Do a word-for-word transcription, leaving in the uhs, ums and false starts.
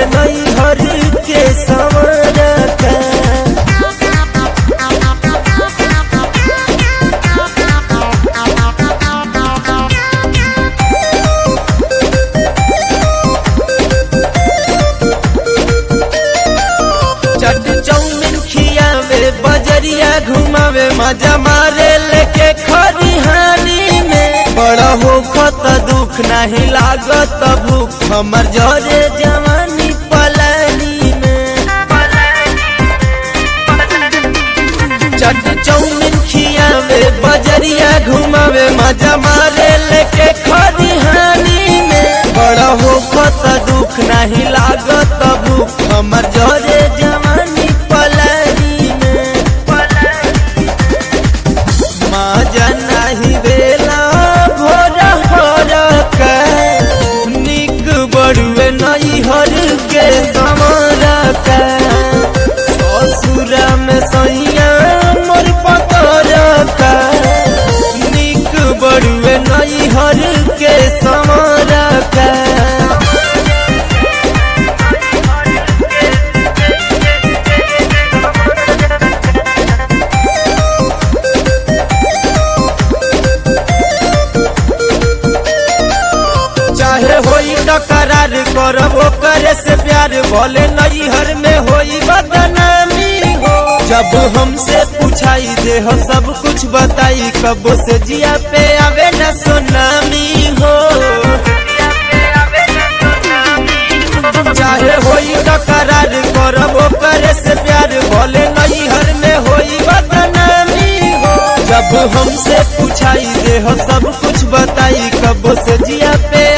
नहीं हर के संवरा का। चट चौमिन खियावे बजरिया घुमावे मजा मारे लेके खरिहानी में। बड़ा होखत दुख नहीं लागत भूख हमर जरे जवानी पलानी में। चट चौमिन खियावे बजरिया घुमावे मजा मारे लेके खरिहानी में। बड़ा होखत दुख नहीं लागत भूख हमर जरे जवानी पलानी में। मजा नहीं बेला भोरा होरा का निक बड़ुए नहीं हर के संवरा का। ससुरा में सैया मोर पतरा का निक बड़ुए नहीं हर के संवरा का। चाहे होई टकरार करब करे से प्यार बोले नहीं हर में होई बदनामी हो। जब हमसे पूछाई दे हो सब कुछ बताई कब से जिया पे आवे न सुनामी हो। चाहे होई टकरार करब करे से प्यार बोले नहीं हर में होई बदनामी हो। जब हमसे पूछाई दे हो सब कुछ बताई कब से जिया पे